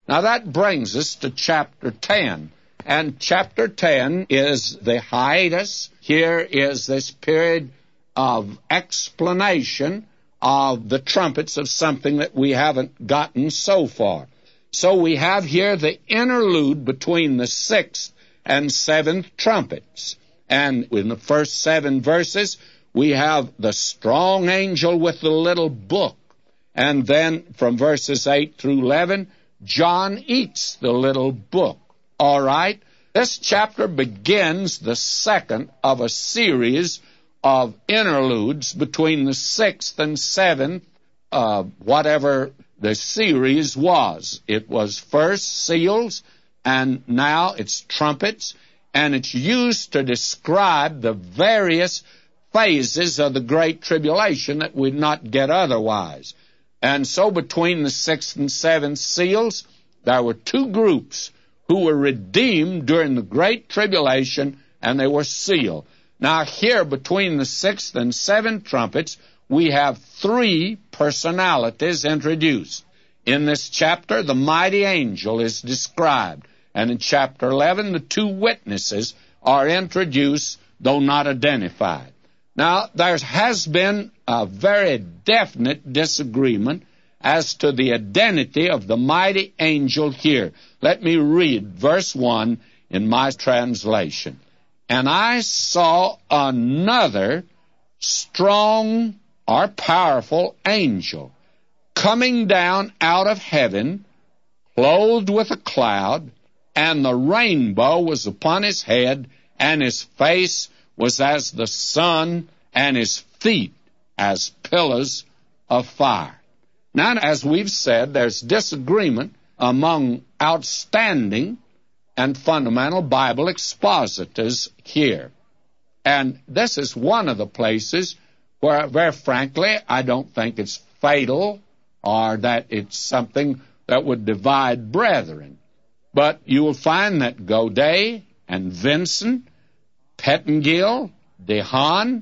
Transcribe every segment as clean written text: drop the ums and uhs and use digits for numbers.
Now that brings us to chapter 10. And chapter 10 is the hiatus. Here is this period of explanation of the trumpets of something that we haven't gotten so far. So we have here the interlude between the sixth and seventh trumpets. And in the first 7 verses, we have the strong angel with the little book. And then from verses 8 through 11, John eats the little book. All right? This chapter begins the second of a series of interludes between the sixth and seventh, whatever the series was. It was first seals, and now it's trumpets, and it's used to describe the various phases of the Great Tribulation that we'd not get otherwise. And so between the sixth and seventh seals, there were 2 groups who were redeemed during the Great Tribulation, and they were sealed. Now here, between the sixth and seventh trumpets, we have 3 personalities introduced. In this chapter, the mighty angel is described, and in chapter 11, the 2 witnesses are introduced, though not identified. Now, there has been a very definite disagreement as to the identity of the mighty angel here. Let me read verse 1 in my translation. And I saw another strong or powerful angel coming down out of heaven, clothed with a cloud, and the rainbow was upon his head, and his face was as the sun, and his feet as pillars of fire. Now, as we've said, there's disagreement among outstanding and fundamental Bible expositors here. And this is one of the places where, very frankly, I don't think it's fatal or that it's something that would divide brethren. But you will find that Godet and Vinson, Pettingill, DeHaan,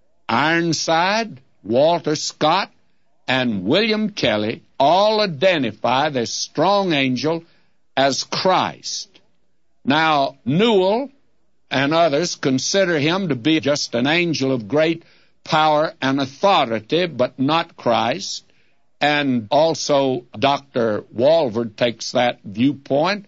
Ironside, Walter Scott, and William Kelly all identify the strong angel as Christ. Now, Newell and others consider him to be just an angel of great power and authority, but not Christ. And also Dr. Walvoord takes that viewpoint,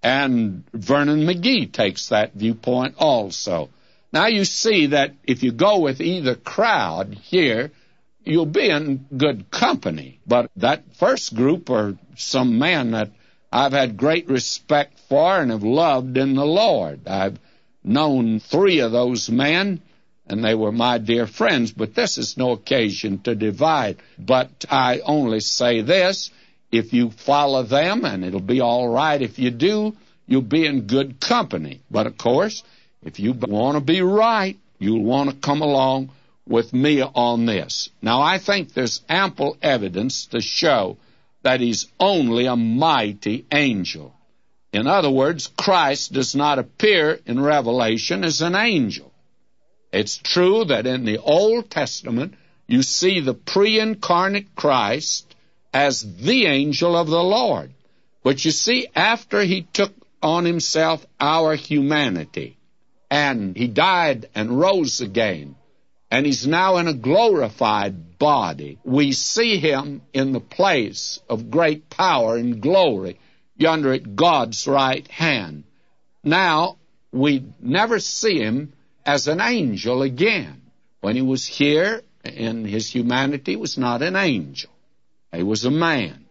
and Vernon McGee takes that viewpoint also. Now you see that if you go with either crowd here, you'll be in good company. But that first group are some men that I've had great respect for and have loved in the Lord. I've known 3 of those men, and they were my dear friends, but this is no occasion to divide. But I only say this, if you follow them, and it'll be all right if you do, you'll be in good company. But of course, if you want to be right, you'll want to come along with me on this. Now, I think there's ample evidence to show that he's only a mighty angel. In other words, Christ does not appear in Revelation as an angel. It's true that in the Old Testament, you see the pre-incarnate Christ as the angel of the Lord. But you see, after he took on himself our humanity, and he died and rose again, and he's now in a glorified body, we see him in the place of great power and glory yonder at God's right hand. Now, we never see him as an angel again. When he was here in his humanity, he was not an angel. He was a man.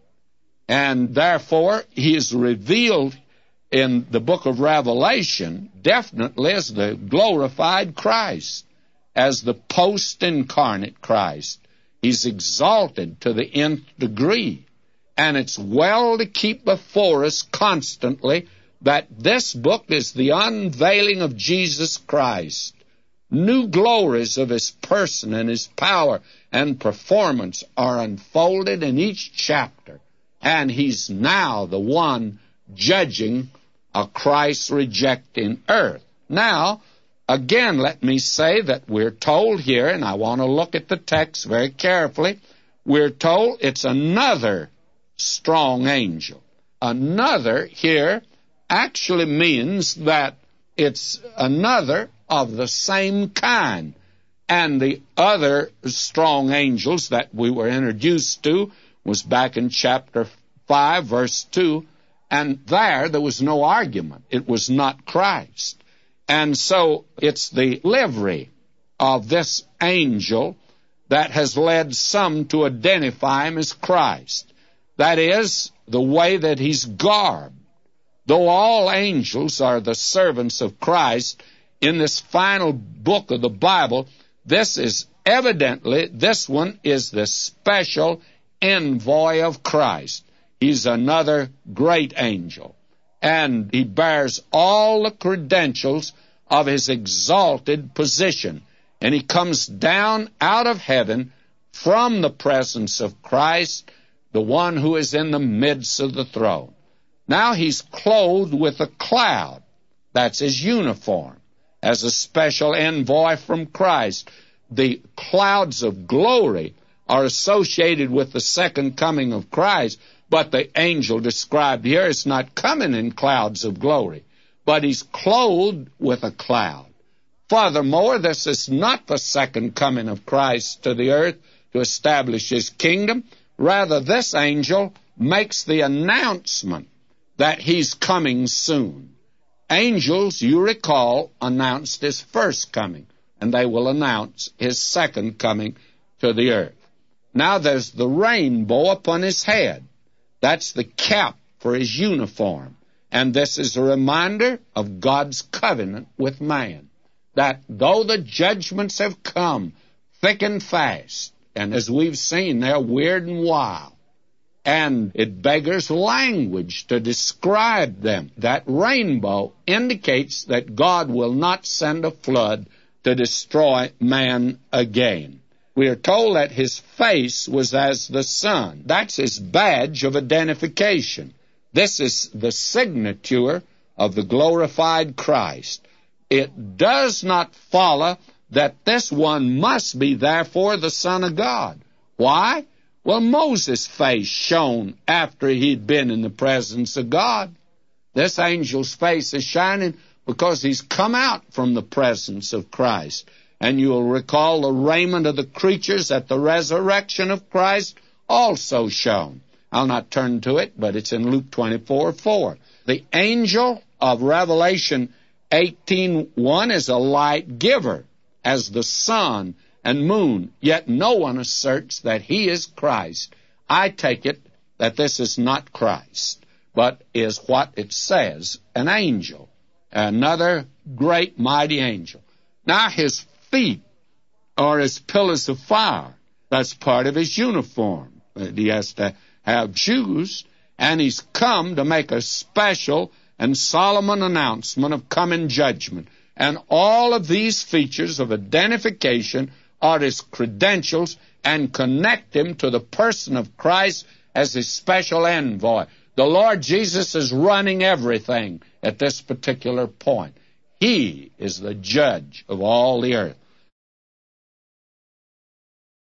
And therefore, he is revealed in the book of Revelation definitely as the glorified Christ, as the post-incarnate Christ. He's exalted to the nth degree. And it's well to keep before us constantly that this book is the unveiling of Jesus Christ. New glories of his person and his power and performance are unfolded in each chapter. And he's now the one judging a Christ-rejecting earth. Now, again, let me say that we're told here, and I want to look at the text very carefully, we're told it's another strong angel. another here actually means that it's another of the same kind. And the other strong angels that we were introduced to was back in chapter 5, verse 2, and there was no argument. It was not Christ. And so it's the livery of this angel that has led some to identify him as Christ. That is, the way that he's garbed. Though all angels are the servants of Christ, in this final book of the Bible, this one is the special envoy of Christ. He's another great angel, and he bears all the credentials of his exalted position, and he comes down out of heaven from the presence of Christ, the one who is in the midst of the throne. Now he's clothed with a cloud. That's his uniform as a special envoy from Christ. The clouds of glory are associated with the second coming of Christ, but the angel described here is not coming in clouds of glory, but he's clothed with a cloud. Furthermore, this is not the second coming of Christ to the earth to establish his kingdom. Rather, this angel makes the announcement that he's coming soon. Angels, you recall, announced his first coming, and they will announce his second coming to the earth. Now there's the rainbow upon his head. That's the cap for his uniform. And this is a reminder of God's covenant with man, that though the judgments have come thick and fast, and as we've seen, they're weird and wild, and it beggars language to describe them. That rainbow indicates that God will not send a flood to destroy man again. We are told that his face was as the sun. That's his badge of identification. This is the signature of the glorified Christ. It does not follow that this one must be therefore the Son of God. Why? Well, Moses' face shone after he'd been in the presence of God. This angel's face is shining because he's come out from the presence of Christ. And you'll recall the raiment of the creatures at the resurrection of Christ also shone. I'll not turn to it, but it's in Luke 24:4. The angel of Revelation 18:1 is a light giver, as the sun and moon, yet no one asserts that he is Christ. I take it that this is not Christ, but is what it says, an angel, another great mighty angel. Now his feet are as pillars of fire. That's part of his uniform. He has to have shoes, and he's come to make a special and solemn announcement of coming judgment. And all of these features of identification are his credentials and connect him to the person of Christ as his special envoy. The Lord Jesus is running everything at this particular point. He is the judge of all the earth.